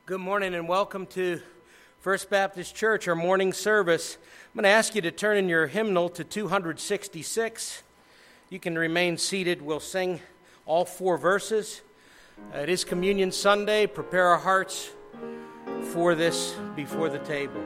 Good morning and welcome to First Baptist Church, our morning service. I'm going to ask you to turn in your hymnal to 266. You can remain seated. We'll sing all four verses. It is Communion Sunday. Prepare our hearts for this before the table.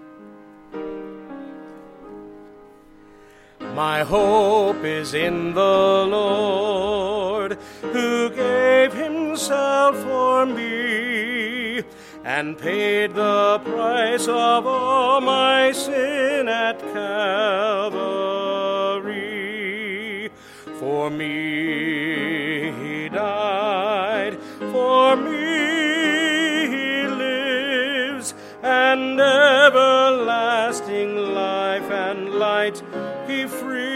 My hope is in the Lord, who gave himself for me and paid the price of all my sin at Calvary. For me he died, for me he lives, and everlasting life and light he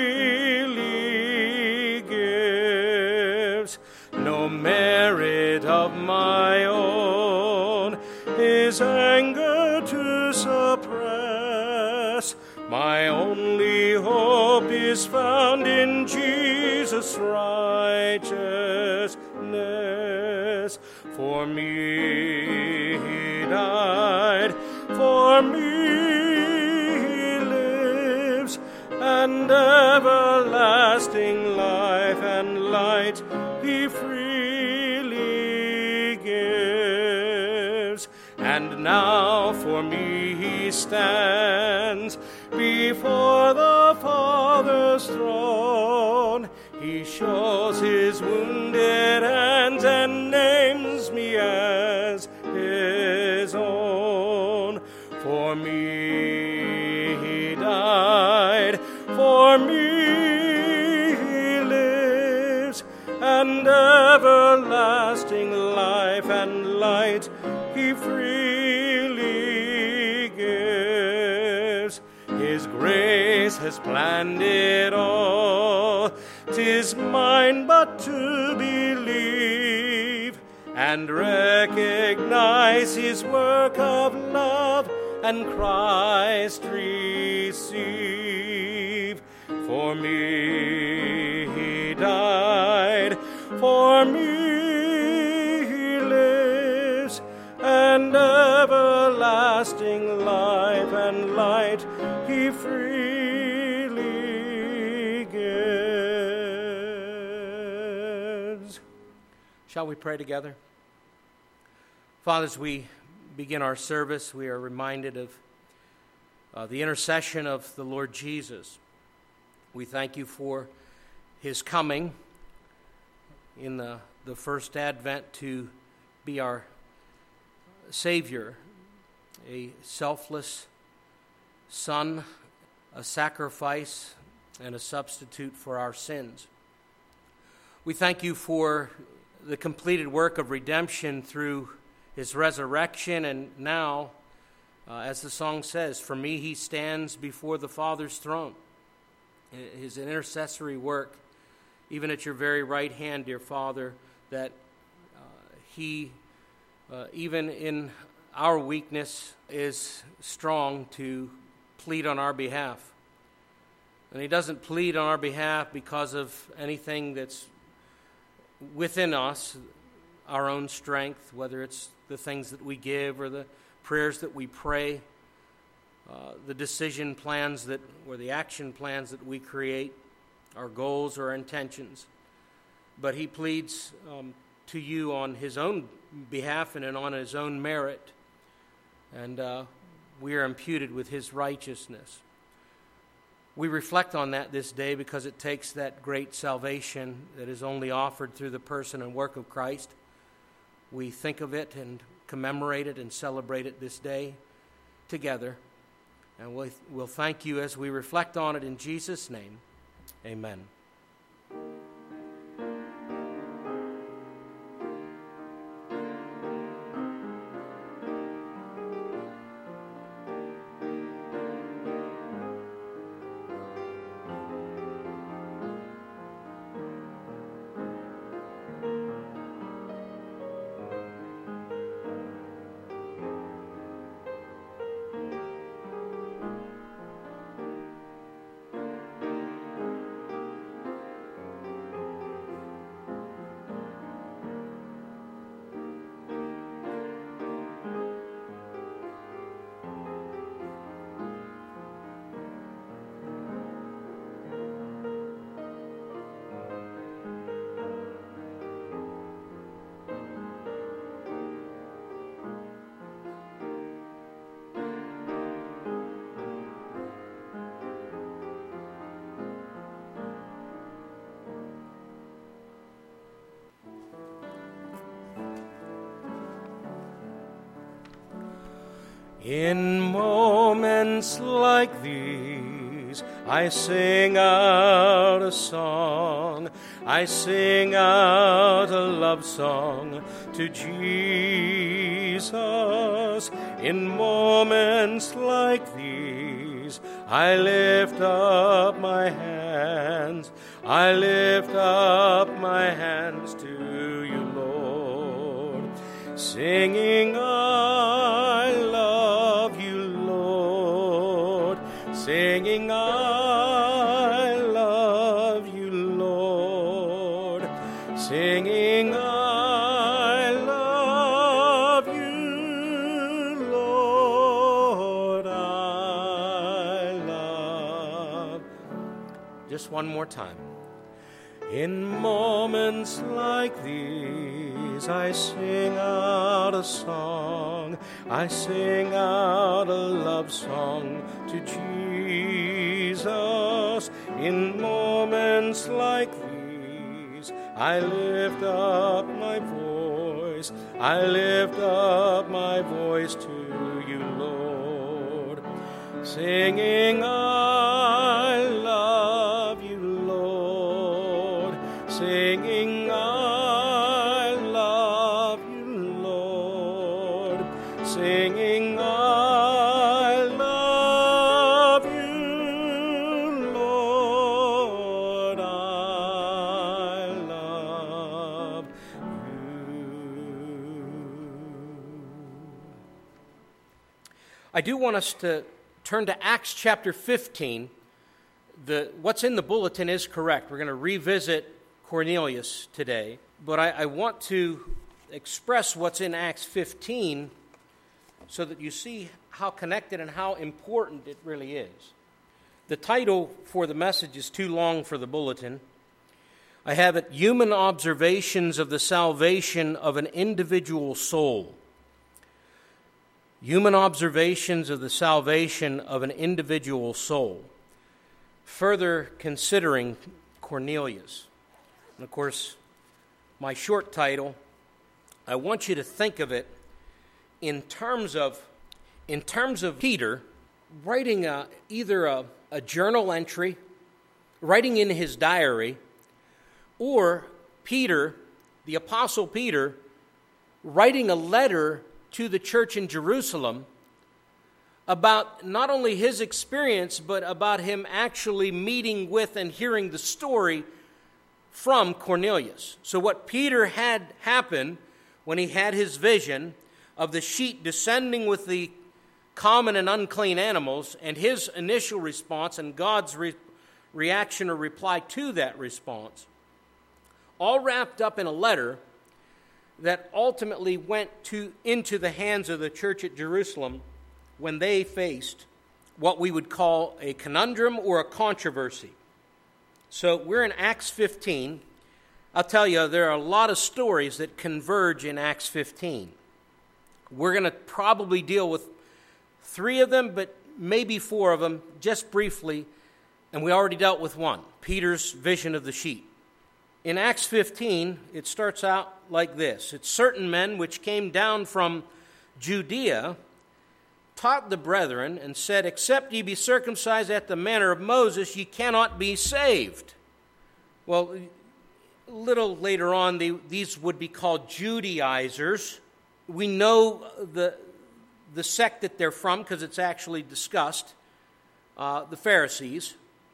freely gives. No merit of my own his anger to suppress. My only hope is found in Jesus' righteousness. For me he died, for me he lives, and everlasting life and light he freely gives. And now for me he stands before the Father's throne. He shows his wounded hands and names me as his own. For me he died, for me he lives, and everlasting life and light he freely gives. His grace has planned it all. 'Tis mine but to believe and recognize his work of love and Christ receive. For me he died, for me he lives, and everlasting life and light he freely gives. Shall we pray together? Father, as we begin our service, we are reminded of the intercession of the Lord Jesus. We thank you for his coming in the first advent to be our Savior, a selfless Son, a sacrifice, and a substitute for our sins. We thank you for the completed work of redemption through his resurrection, and now, as the song says, for me he stands before the Father's throne. His intercessory work, even at your very right hand, dear Father, that he, even in our weakness, is strong to plead on our behalf. And he doesn't plead on our behalf because of anything that's within us, our own strength, whether it's the things that we give or the prayers that we pray, the decision plans or the action plans that we create, our goals or our intentions. But he pleads to you on his own behalf and on his own merit. And we are imputed with his righteousness. We reflect on that this day because it takes that great salvation that is only offered through the person and work of Christ. We think of it and commemorate it and celebrate it this day together. And we'll thank you as we reflect on it in Jesus' name. Amen. In moments like these, I sing out a song. I sing out a love song to Jesus. In moments like these, I lift up my hands. I lift up my hands to you, Lord, singing, I love you, Lord, singing, I love you, Lord, singing, I love you, Lord, I love. Just one more time. In moments like these, I sing out a song. I sing out a love song to Jesus. In moments like these, I lift up my voice. I lift up my voice to you, Lord, singing, I love you, Lord, singing, I love you, Lord, singing, I love you, Lord, I love you. I do want us to turn to Acts chapter 15. What's in the bulletin is correct. We're going to revisit Cornelius today, but I want to express what's in Acts 15 so that you see how connected and how important it really is. The title for the message is too long for the bulletin. I have it, Human Observations of the Salvation of an Individual Soul. Human Observations of the Salvation of an Individual Soul. Further considering Cornelius. And of course, my short title, I want you to think of it in terms of Peter writing either a journal entry, writing in his diary, or Peter, the Apostle Peter, writing a letter to the church in Jerusalem about not only his experience, but about him actually meeting with and hearing the story from Cornelius. So what Peter had happen when he had his vision of the sheet descending with the common and unclean animals, and his initial response and God's reaction or reply to that response, all wrapped up in a letter that ultimately went into the hands of the church at Jerusalem when they faced what we would call a conundrum or a controversy. So we're in Acts 15. I'll tell you, there are a lot of stories that converge in Acts 15. We're going to probably deal with 3 of them, but maybe 4 of them, just briefly, and we already dealt with one, Peter's vision of the sheep. In Acts 15, it starts out like this. It's certain men which came down from Judea taught the brethren and said, except ye be circumcised at the manner of Moses, ye cannot be saved. Well, a little later on, these would be called Judaizers. We know the sect that they're from because it's actually discussed, the Pharisees.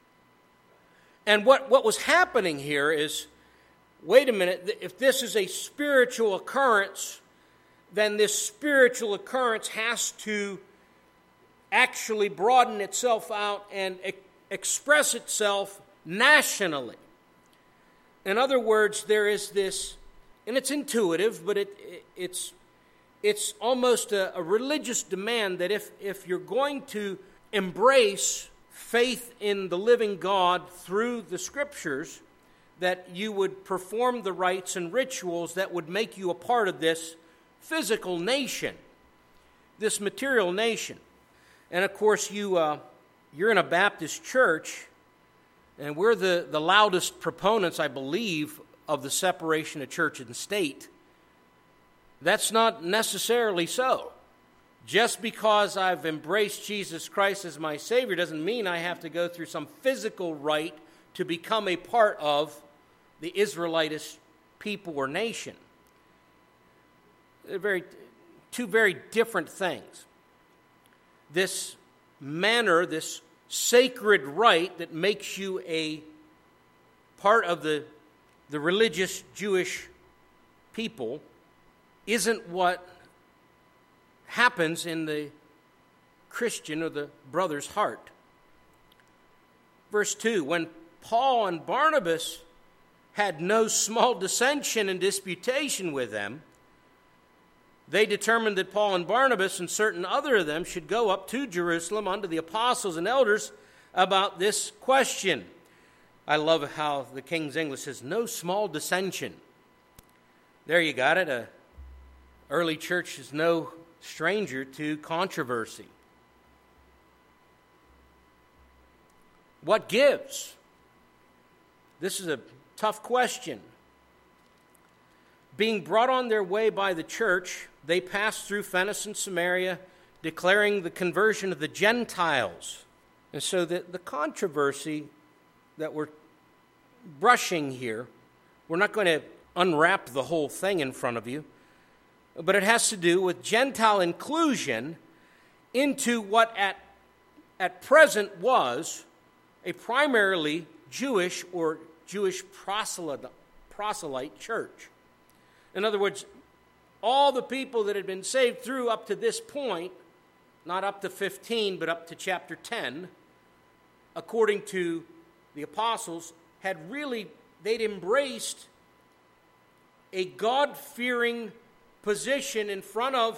And what was happening here is, wait a minute, if this is a spiritual occurrence, then this spiritual occurrence has to actually broaden itself out and express itself nationally. In other words, there is this, and it's intuitive, but it's almost a religious demand that if you're going to embrace faith in the living God through the Scriptures, that you would perform the rites and rituals that would make you a part of this physical nation, this material nation. And of course, you're in a Baptist church, and we're the loudest proponents, I believe, of the separation of church and state. That's not necessarily so. Just because I've embraced Jesus Christ as my Savior doesn't mean I have to go through some physical rite to become a part of the Israelitish people or nation. They're two very different things. This manner, this sacred rite that makes you a part of the religious Jewish people isn't what happens in the Christian or the brother's heart. Verse 2, when Paul and Barnabas had no small dissension and disputation with them, they determined that Paul and Barnabas and certain other of them should go up to Jerusalem unto the apostles and elders about this question. I love how the King's English says, no small dissension. There you got it. An early church is no stranger to controversy. What gives? This is a tough question. Being brought on their way by the church, they passed through Phoenicia and Samaria, declaring the conversion of the Gentiles. And so the controversy that we're brushing here, we're not going to unwrap the whole thing in front of you, but it has to do with Gentile inclusion into what at present was a primarily Jewish or Jewish proselyte church. In other words, all the people that had been saved through up to this point, not up to 15, but up to chapter 10, according to the apostles, they'd embraced a God-fearing position in front of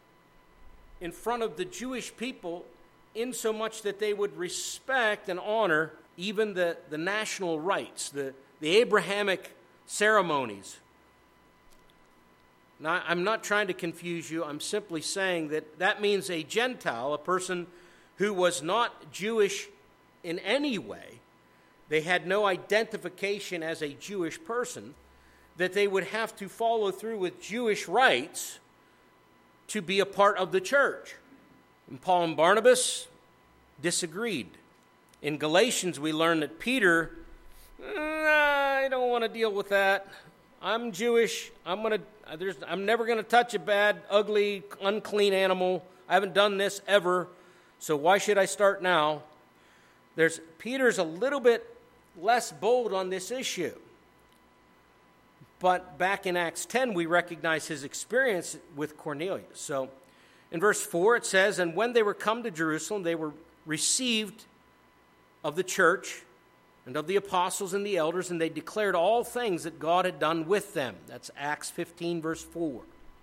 the Jewish people, in so much that they would respect and honor even the national rites, the Abrahamic ceremonies. Now, I'm not trying to confuse you. I'm simply saying that means a Gentile, a person who was not Jewish in any way, they had no identification as a Jewish person, that they would have to follow through with Jewish rites to be a part of the church. And Paul and Barnabas disagreed. In Galatians, we learn that Peter, I don't want to deal with that. I'm Jewish. I'm never going to touch a bad, ugly, unclean animal. I haven't done this ever, so why should I start now? Peter's a little bit less bold on this issue. But back in Acts 10, we recognize his experience with Cornelius. So in verse 4, it says, and when they were come to Jerusalem, they were received of the church and of the apostles and the elders, and they declared all things that God had done with them. That's Acts 15, verse 4.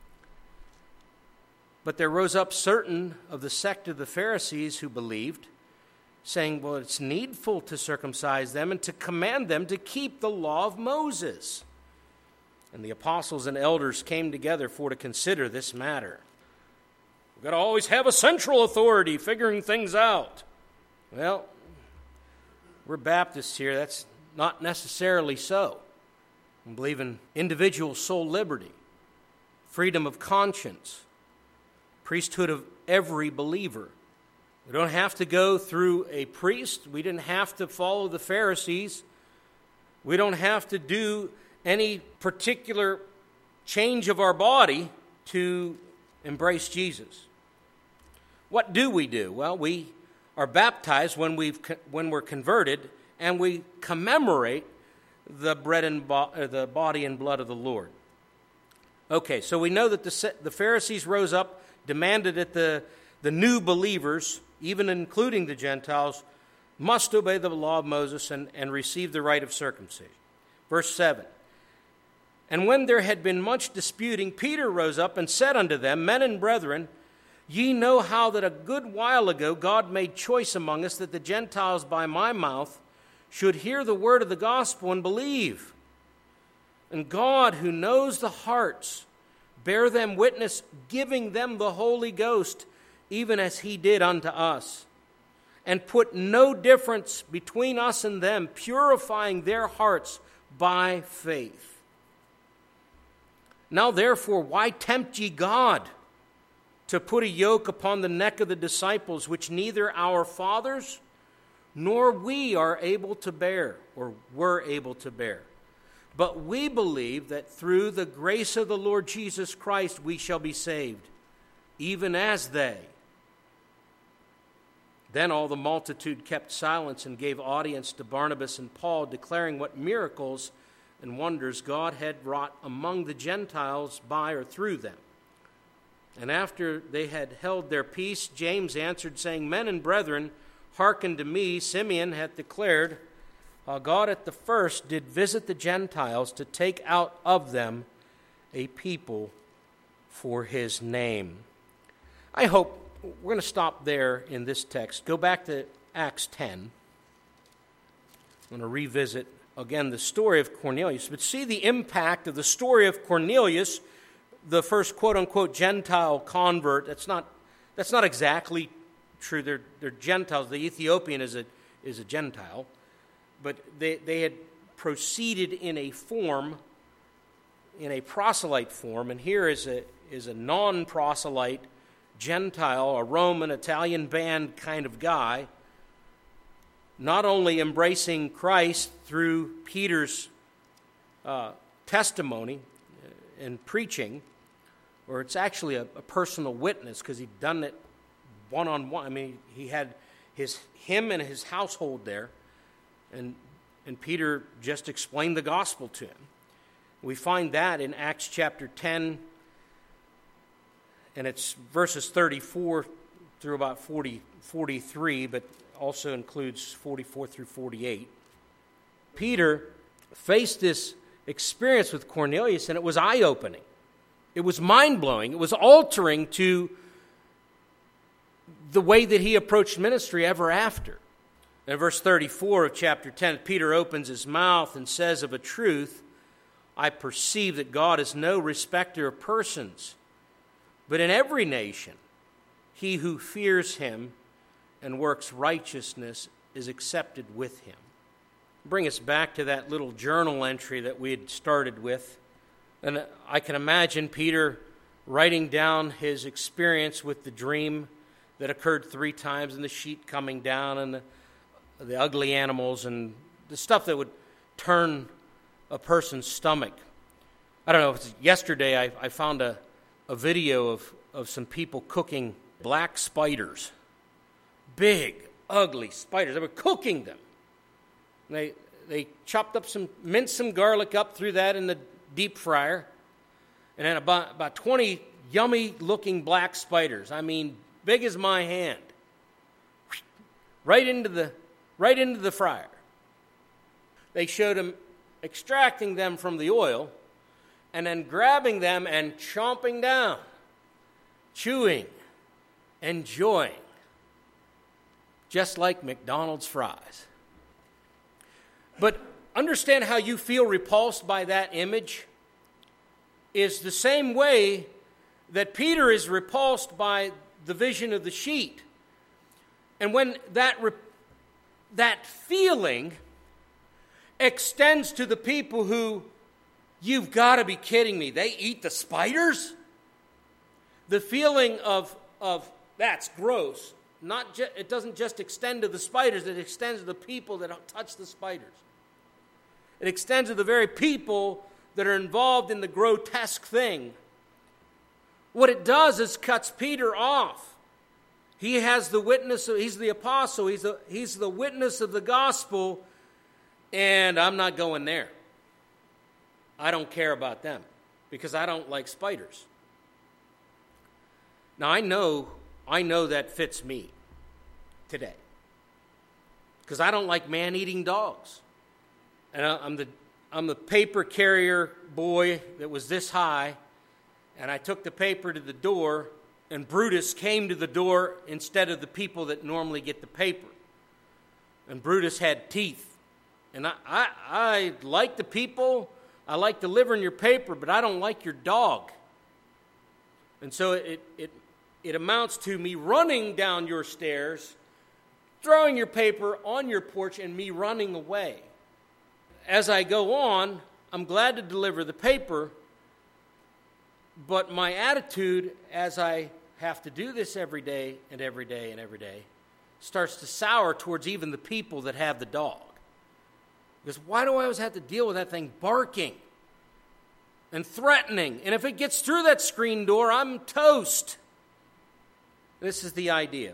But there rose up certain of the sect of the Pharisees who believed, saying, well, it's needful to circumcise them and to command them to keep the law of Moses. And the apostles and elders came together for to consider this matter. We've got to always have a central authority figuring things out. Well, we're Baptists here. That's not necessarily so. We believe in individual soul liberty, freedom of conscience, priesthood of every believer. We don't have to go through a priest. We didn't have to follow the Pharisees. We don't have to do any particular change of our body to embrace Jesus. What do? Well, we are baptized when we're converted, and we commemorate the the body and blood of the Lord. Okay, so we know that the Pharisees rose up, demanded that the new believers, even including the Gentiles, must obey the law of Moses and receive the rite of circumcision. Verse 7. And when there had been much disputing, Peter rose up and said unto them, men and brethren, ye know how that a good while ago God made choice among us that the Gentiles by my mouth should hear the word of the gospel and believe. And God, who knows the hearts, bear them witness, giving them the Holy Ghost, even as he did unto us, and put no difference between us and them, purifying their hearts by faith. Now therefore, why tempt ye God? to put a yoke upon the neck of the disciples, which neither our fathers nor we are able to bear, or were able to bear. But we believe that through the grace of the Lord Jesus Christ we shall be saved, even as they. Then all the multitude kept silence and gave audience to Barnabas and Paul, declaring what miracles and wonders God had wrought among the Gentiles by or through them. And after they had held their peace, James answered, saying, Men and brethren, hearken to me. Simeon hath declared how God at the first did visit the Gentiles to take out of them a people for his name. I hope we're going to stop there in this text. Go back to Acts 10. I'm going to revisit again the story of Cornelius, but see the impact of the story of Cornelius, the first quote-unquote Gentile convert. That's not exactly true. They're Gentiles. The Ethiopian is a Gentile, but they had proceeded in a proselyte form, and here is a non-proselyte Gentile, a Roman, Italian band kind of guy, not only embracing Christ through Peter's testimony and preaching, or it's actually a personal witness because he'd done it one-on-one. I mean, he had him and his household there, and Peter just explained the gospel to him. We find that in Acts chapter 10, and it's verses 34 through about 43, but also includes 44 through 48. Peter faced this experience with Cornelius, and it was eye-opening. It was mind-blowing. It was altering to the way that he approached ministry ever after. In verse 34 of chapter 10, Peter opens his mouth and says, Of a truth, I perceive that God is no respecter of persons, but in every nation, he who fears him and works righteousness is accepted with him. Bring us back to that little journal entry that we had started with. And I can imagine Peter writing down his experience with the dream that occurred 3 times, and the sheet coming down, and the ugly animals, and the stuff that would turn a person's stomach. I don't know, if it's yesterday I found a video of some people cooking black spiders. Big, ugly spiders. They were cooking them. They chopped up minced some garlic up through that in the deep fryer, and then about 20 yummy-looking black spiders. I mean, big as my hand. Right into the fryer. They showed him extracting them from the oil and then grabbing them and chomping down, chewing, enjoying, just like McDonald's fries. But understand how you feel repulsed by that image is the same way that Peter is repulsed by the vision of the sheet. And when that feeling extends to the people who, you've got to be kidding me, they eat the spiders? The feeling of that's gross. It doesn't just extend to the spiders, it extends to the people that touch the spiders. It extends to the very people that are involved in the grotesque thing. What it does is cuts Peter off. He has the witness, he's the apostle, he's the witness of the gospel, and I'm not going there. I don't care about them because I don't like spiders. Now I know that fits me today because I don't like man-eating dogs. And I'm the paper carrier boy that was this high, and I took the paper to the door, and Brutus came to the door instead of the people that normally get the paper. And Brutus had teeth. And I like the people, I like delivering your paper, but I don't like your dog. And so it amounts to me running down your stairs, throwing your paper on your porch, and me running away. As I go on, I'm glad to deliver the paper, but my attitude as I have to do this every day and every day and every day, starts to sour towards even the people that have the dog. Because why do I always have to deal with that thing barking and threatening? And if it gets through that screen door, I'm toast. This is the idea.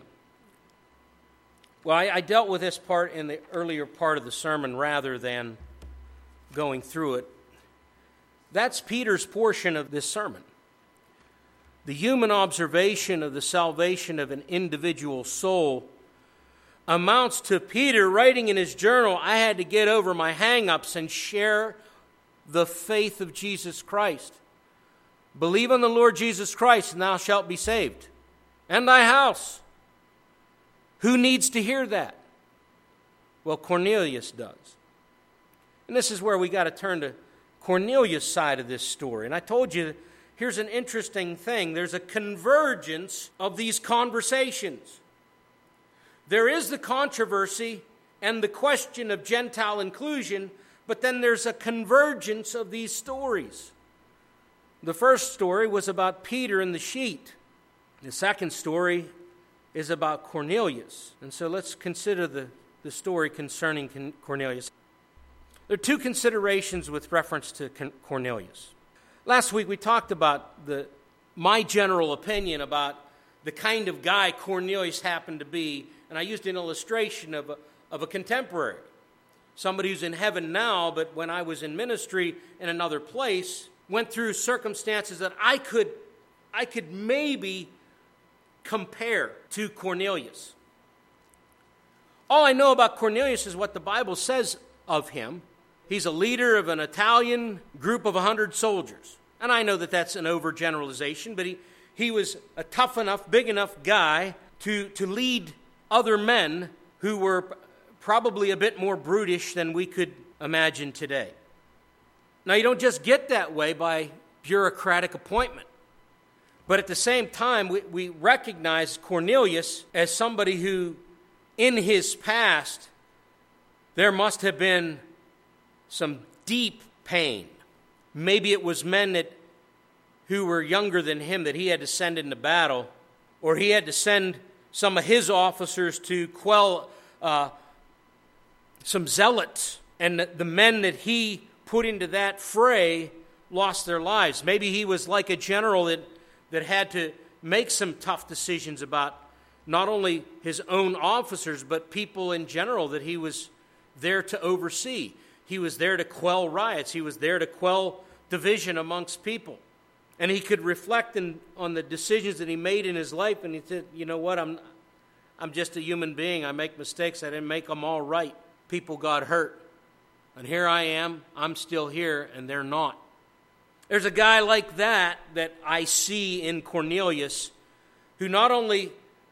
Well, I dealt with this part in the earlier part of the sermon rather than going through it. That's Peter's portion of this sermon. The human observation of the salvation of an individual soul amounts to Peter writing in his journal, I had to get over my hang-ups and share the faith of Jesus Christ. Believe on the Lord Jesus Christ, and thou shalt be saved, and thy house. Who needs to hear that? Well, Cornelius does. And this is where we got to turn to Cornelius' side of this story. And I told you, here's an interesting thing. There's a convergence of these conversations. There is the controversy and the question of Gentile inclusion, but then there's a convergence of these stories. The first story was about Peter and the sheet. The second story is about Cornelius. And so let's consider the story concerning Cornelius. There are two considerations with reference to Cornelius. Last week we talked about my general opinion about the kind of guy Cornelius happened to be, and I used an illustration of a contemporary, somebody who's in heaven now, but when I was in ministry in another place, went through circumstances that I could maybe compare to Cornelius. All I know about Cornelius is what the Bible says of him. He's a leader of an Italian group of 100 soldiers. And I know that that's an overgeneralization, but he was a tough enough, big enough guy to lead other men who were probably a bit more brutish than we could imagine today. Now, you don't just get that way by bureaucratic appointment. But at the same time, we recognize Cornelius as somebody who, in his past, there must have been some deep pain. Maybe it was men who were younger than him that he had to send into battle, or he had to send some of his officers to quell some zealots, and the men that he put into that fray lost their lives. Maybe he was like a general that had to make some tough decisions about not only his own officers, but people in general that he was there to oversee. He was there to quell riots. He was there to quell division amongst people. And he could reflect on the decisions that he made in his life, and he said, you know what, I'm just a human being. I make mistakes. I didn't make them all right. People got hurt. And here I am. I'm still here, and they're not. There's a guy like that I see in Cornelius who not only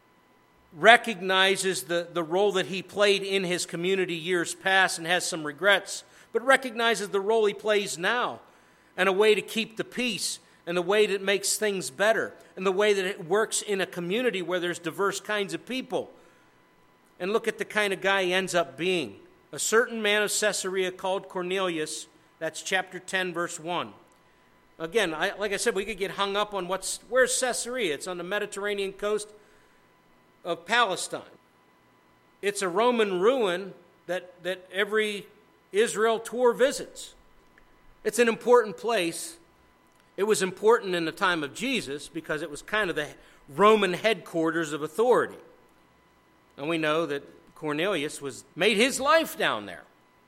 recognizes the role that he played in his community years past and has some regrets, but recognizes the role he plays now and a way to keep the peace and the way that makes things better and the way that it works in a community where there's diverse kinds of people. And look at the kind of guy he ends up being. A certain man of Caesarea called Cornelius, that's chapter 10, verse 1. Again, like I said, we could get hung up on where's Caesarea? It's on the Mediterranean coast of Palestine. It's a Roman ruin that every Israel tour visits. It's an important place. It was important in the time of Jesus because it was kind of the Roman headquarters of authority. And we know that Cornelius made his life down there.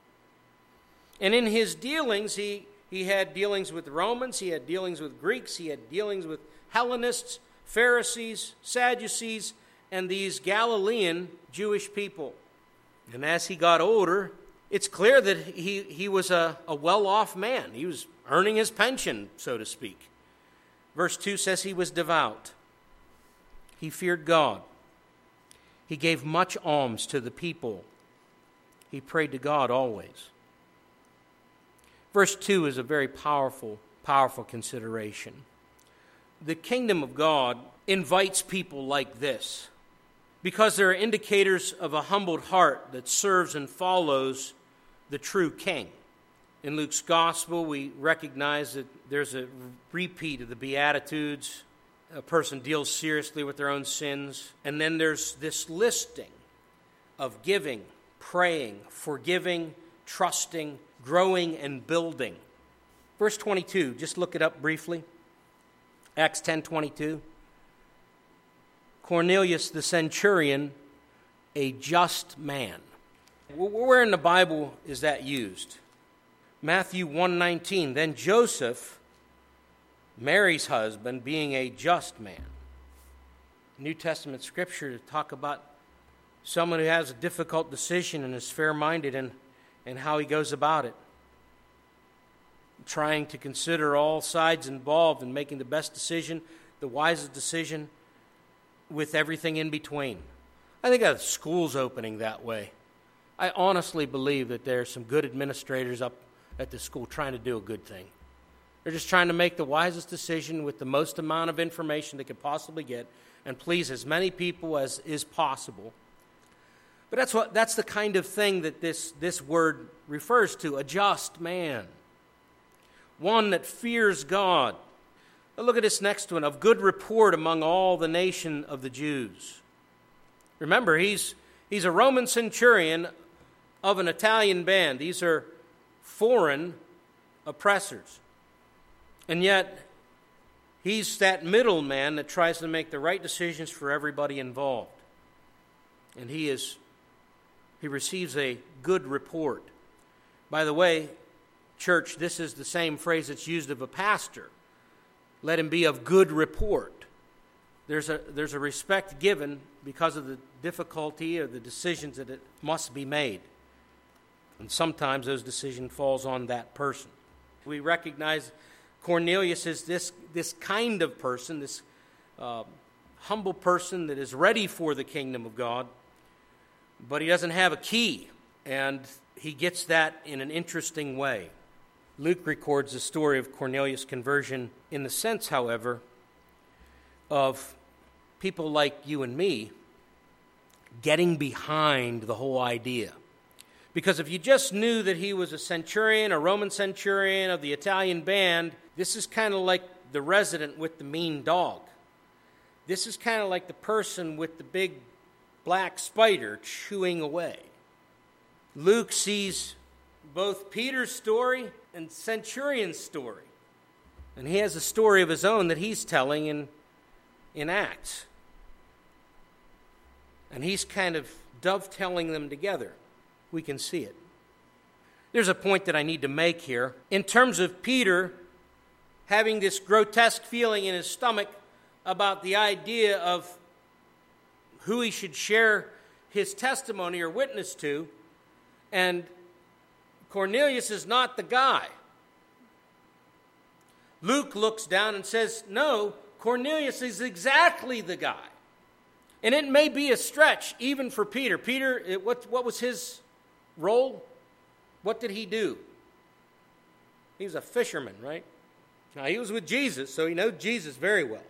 And in his dealings, he had dealings with Romans, he had dealings with Greeks, he had dealings with Hellenists, Pharisees, Sadducees, and these Galilean Jewish people. And as he got older, it's clear that he was a well-off man. He was earning his pension, so to speak. Verse 2 says he was devout. He feared God. He gave much alms to the people. He prayed to God always. Verse 2 is a very powerful consideration. The kingdom of God invites people like this because there are indicators of a humbled heart that serves and follows the true king. In Luke's gospel, we recognize that there's a repeat of the Beatitudes, a person deals seriously with their own sins. And then there's this listing of giving, praying, forgiving, trusting, growing, and building. Verse 22, just look it up briefly. Acts 10:22. Cornelius the centurion, a just man. Where in the Bible is that used? Matthew 1:19. Then Joseph, Mary's husband, being a just man. New Testament scripture to talk about someone who has a difficult decision and is fair-minded and how he goes about it. Trying to consider all sides involved and making the best decision, the wisest decision, with everything in between. I think a school's opening that way. I honestly believe that there are some good administrators up at the school trying to do a good thing. They're just trying to make the wisest decision with the most amount of information they could possibly get and please as many people as is possible. But that's the kind of thing that this word refers to, a just man. One that fears God. Now look at this next one, of good report among all the nation of the Jews. Remember, he's a Roman centurion of an Italian band. These are foreign oppressors. And yet, he's that middleman that tries to make the right decisions for everybody involved. And he receives a good report. By the way, church, this is the same phrase that's used of a pastor. Let him be of good report. There's a respect given because of the difficulty or the decisions that it must be made. And sometimes those decisions falls on that person. We recognize Cornelius is this kind of person, this humble person that is ready for the kingdom of God, but he doesn't have a key, and he gets that in an interesting way. Luke records the story of Cornelius' conversion in the sense, however, of people like you and me getting behind the whole idea. Because if you just knew that he was a centurion, a Roman centurion of the Italian band, this is kind of like the resident with the mean dog. This is kind of like the person with the big black spider chewing away. Luke sees both Peter's story and centurion's story. And he has a story of his own that he's telling in Acts. And he's kind of dovetailing them together. We can see it. There's a point that I need to make here. In terms of Peter having this grotesque feeling in his stomach about the idea of who he should share his testimony or witness to, and Cornelius is not the guy. Luke looks down and says, no, Cornelius is exactly the guy. And it may be a stretch even for Peter. Peter, what was his role? What did he do? He was a fisherman, right? Now, he was with Jesus, so he knows Jesus very well.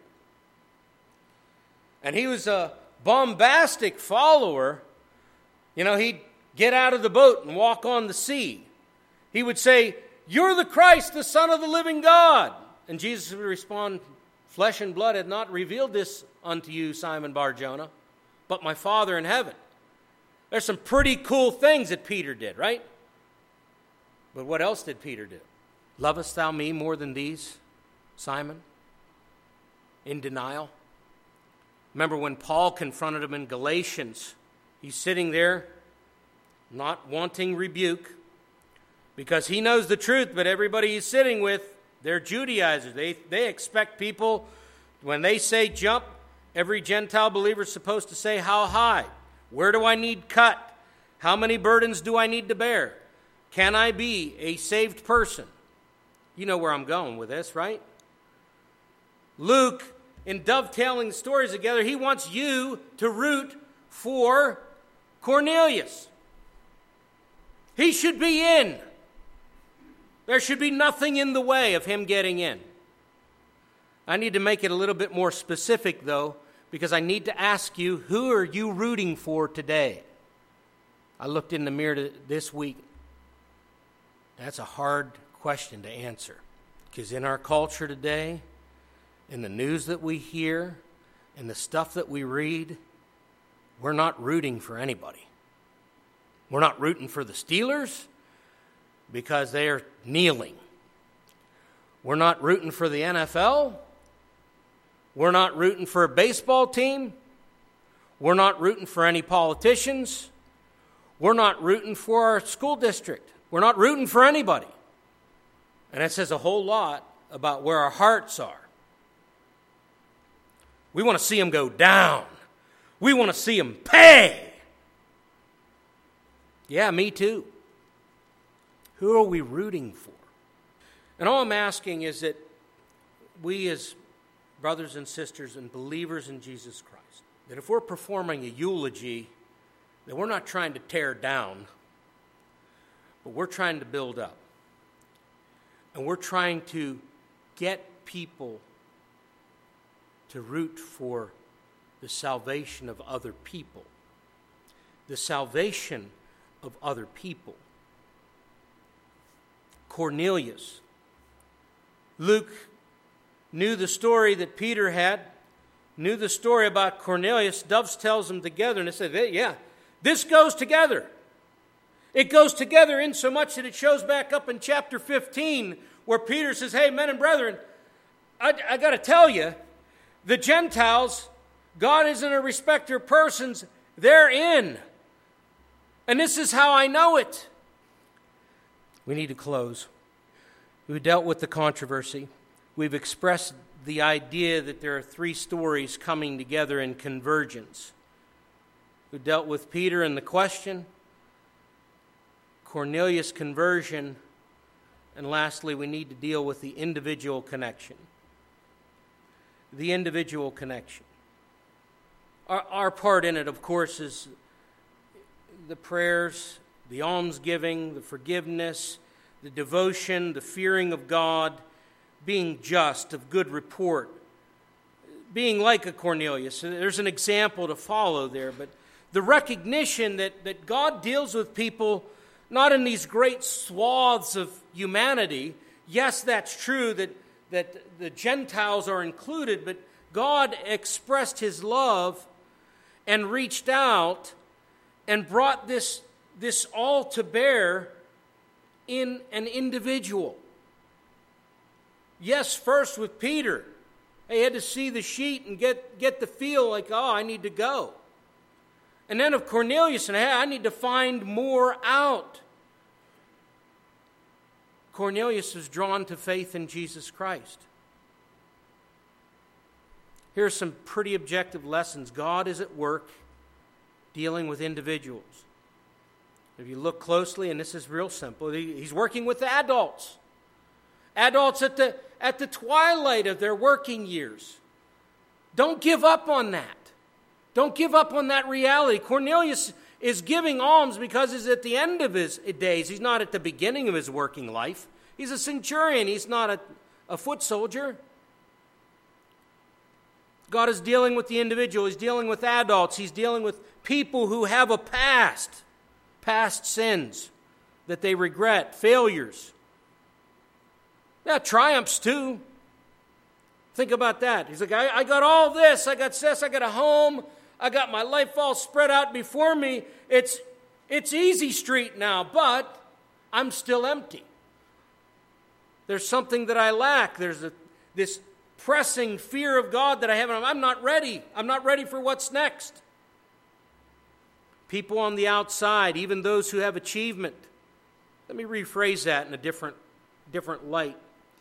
And he was a bombastic follower. You know, he'd get out of the boat and walk on the sea. He would say, "You're the Christ, the Son of the living God." And Jesus would respond, "Flesh and blood had not revealed this unto you, Simon Bar-Jonah, but my Father in heaven." There's some pretty cool things that Peter did, right? But what else did Peter do? "Lovest thou me more than these, Simon?" In denial. Remember when Paul confronted him in Galatians, he's sitting there not wanting rebuke because he knows the truth, but everybody he's sitting with, they're Judaizers. They expect people, when they say jump, every Gentile believer is supposed to say, how high? Where do I need cut? How many burdens do I need to bear? Can I be a saved person? You know where I'm going with this, right? Luke, in dovetailing the stories together, he wants you to root for Cornelius. He should be in. There should be nothing in the way of him getting in. I need to make it a little bit more specific, though, because I need to ask you, who are you rooting for today? I looked in the mirror this week. That's a hard question to answer, because in our culture today, in the news that we hear, in the stuff that we read, we're not rooting for anybody. We're not rooting for the Steelers because they are kneeling. We're not rooting for the NFL. We're not rooting for a baseball team. We're not rooting for any politicians. We're not rooting for our school district. We're not rooting for anybody. And it says a whole lot about where our hearts are. We want to see them go down. We want to see them pay. Yeah, me too. Who are we rooting for? And all I'm asking is that we as brothers and sisters and believers in Jesus Christ, that if we're performing a eulogy, that we're not trying to tear down, but we're trying to build up. And we're trying to get people to root for the salvation of other people. The salvation of other people. Cornelius. Luke knew the story that Peter had, knew the story about Cornelius. dovetails them together, and it said, yeah, this goes together. It goes together in so much that it shows back up in chapter 15 where Peter says, hey, men and brethren, I got to tell you, the Gentiles, God isn't a respecter of persons. They're in. And this is how I know it. We need to close. We've dealt with the controversy. We've expressed the idea that there are three stories coming together in convergence. We've dealt with Peter and the question, Cornelius' conversion, and lastly, we need to deal with the individual connection. The individual connection. Our part in it, of course, is the prayers, the almsgiving, the forgiveness, the devotion, the fearing of God, being just, of good report, being like a Cornelius. There's an example to follow there, but the recognition that God deals with people not in these great swaths of humanity. Yes, that's true that the Gentiles are included, but God expressed his love and reached out and brought this all to bear in an individual. Yes, first with Peter. He had to see the sheet and get the feel like, oh, I need to go. And then of Cornelius, and hey, I need to find more out. Cornelius is drawn to faith in Jesus Christ. Here are some pretty objective lessons. God is at work dealing with individuals. If you look closely, and this is real simple, he's working with the adults. Adults at the twilight of their working years. Don't give up on that. Don't give up on that reality. Cornelius is giving alms because he's at the end of his days. He's not at the beginning of his working life. He's a centurion. He's not a foot soldier. God is dealing with the individual. He's dealing with adults. He's dealing with people who have a past sins that they regret, failures. Yeah, triumphs too. Think about that. He's like, I got all this. I got this. I got a home. I got my life all spread out before me. It's easy street now, but I'm still empty. There's something that I lack. There's this pressing fear of God that I haven't. I'm not ready. I'm not ready for what's next. People on the outside, even those who have achievement. Let me rephrase that in a different light.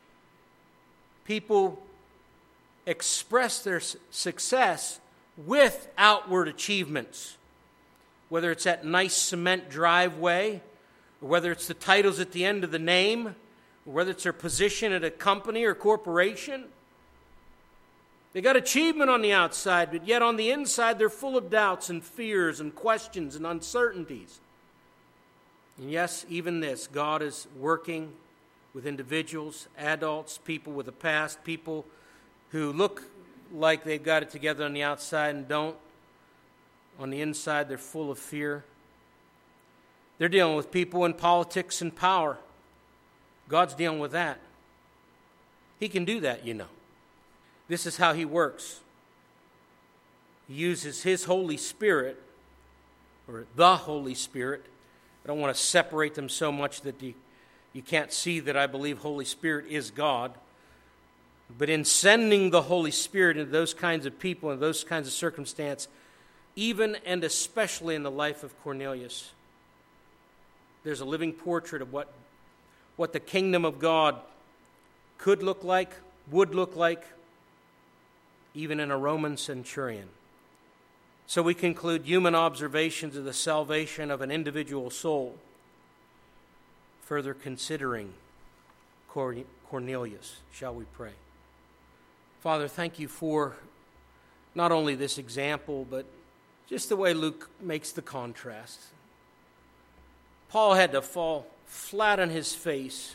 People express their success with outward achievements, whether it's that nice cement driveway, or whether it's the titles at the end of the name, or whether it's their position at a company or corporation. They got achievement on the outside, but yet on the inside they're full of doubts and fears and questions and uncertainties. And yes, even this, God is working with individuals, adults, people with a past, people who look like they've got it together on the outside and don't. On the inside, they're full of fear. They're dealing with people in politics and power. God's dealing with that. He can do that, you know. This is how he works. He uses his Holy Spirit, or the Holy Spirit. I don't want to separate them so much that you can't see that I believe Holy Spirit is God. But in sending the Holy Spirit into those kinds of people and those kinds of circumstance, even and especially in the life of Cornelius, there's a living portrait of what the kingdom of God could look like, would look like, even in a Roman centurion. So we conclude human observations of the salvation of an individual soul, further considering Cornelius. Shall we pray? Father, thank you for not only this example, but just the way Luke makes the contrast. Paul had to fall flat on his face,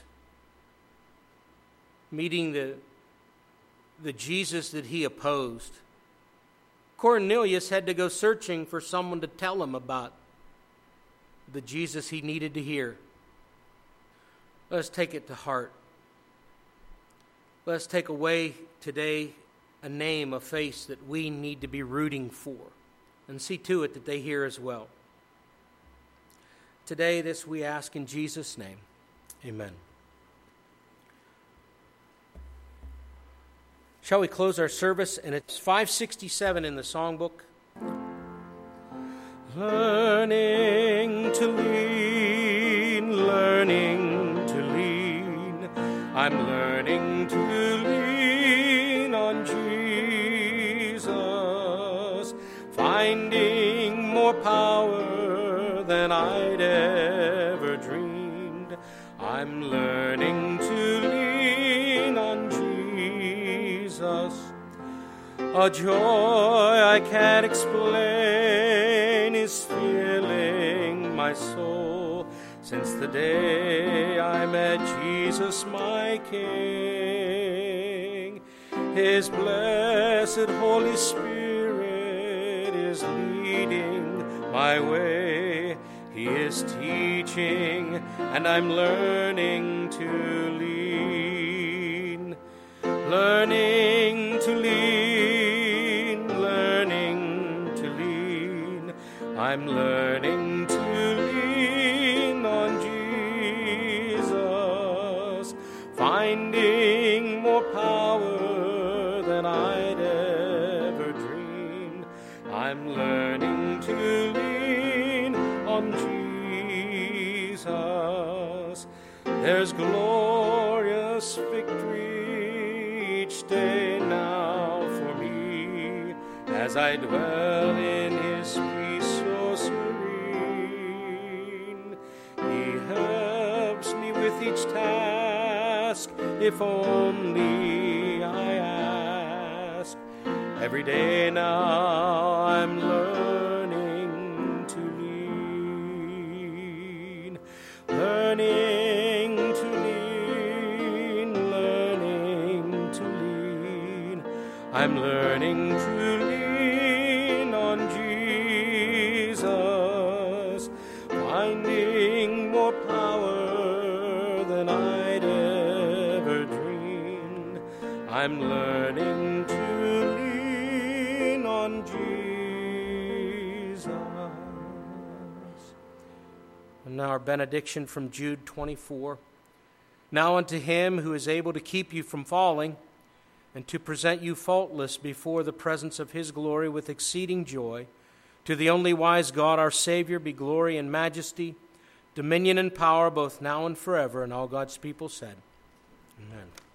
meeting the Jesus that he opposed. Cornelius had to go searching for someone to tell him about the Jesus he needed to hear. Let us take it to heart. Let us take away today a name, a face that we need to be rooting for, and see to it that they hear as well. Today, this we ask in Jesus' name. Amen. Shall we close our service? And it's 567 in the songbook. Learning to lean, learning to lean. I'm learning to lean on Jesus, finding more power than I'd ever dreamed. I'm learning to lean on Jesus. A joy I can't explain is filling my soul since the day I met Jesus, my King. His blessed Holy Spirit is leading my way. He is teaching, and I'm learning to lean. Learning to lean, learning to lean. I'm learning to lean on Jesus, finding more power than I'd ever dreamed. I'm learning to lean on Jesus. There's glorious victory each day now for me, as I dwell in His peace so serene. He helps me with each task, if only I ask. Every day now I'm learning to lean, learning to lean, learning to lean. I'm learning to lean on Jesus, finding more power than I'd ever dreamed. I'm learning to lean on Jesus. And now our benediction from Jude 24. Now unto Him who is able to keep you from falling, and to present you faultless before the presence of His glory with exceeding joy, to the only wise God our Savior be glory and majesty, dominion and power, both now and forever. And all God's people said, Amen.